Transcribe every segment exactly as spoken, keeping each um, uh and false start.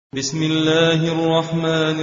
بسم الله الرحمن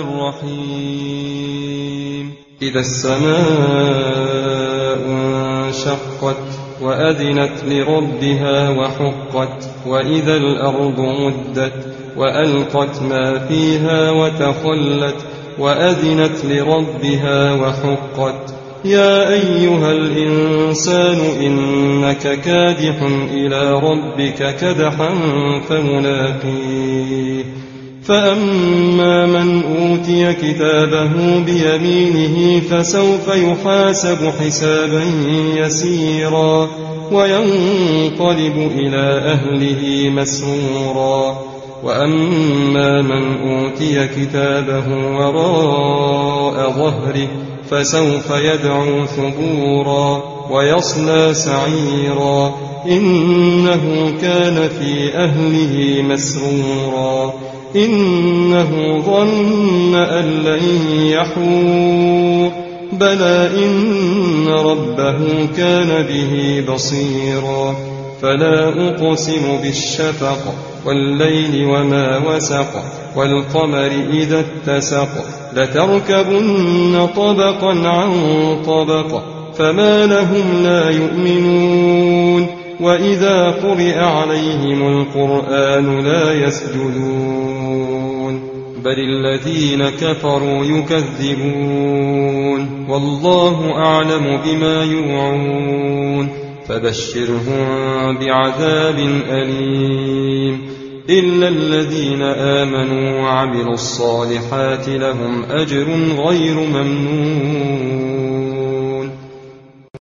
الرحيم إذا السماء انشقت وأذنت لربها وحقت وإذا الأرض مدت وألقت ما فيها وتخلت وأذنت لربها وحقت يا أيها الإنسان إنك كادح إلى ربك كدحا فملاقيه فأما من أوتي كتابه بيمينه فسوف يحاسب حسابا يسيرا وينقلب إلى أهله مسرورا وأما من أوتي كتابه وراء ظهره فسوف يدعو ثبورا ويصلى سعيرا إنه كان في أهله مسرورا إنه ظن أن لن يحور بلى إن ربه كان به بصيرا فلا أقسم بالشفق والليل وما وسق والقمر إذا اتسق لتركبن طبقا عن طبق فما لهم لا يؤمنون وإذا قرئ عليهم القرآن لا يسجدون بل الذين كفروا يكذبون والله أعلم بما يوعون فبشرهم بعذاب أليم إلا الذين آمنوا وعملوا الصالحات لهم أجر غير ممنون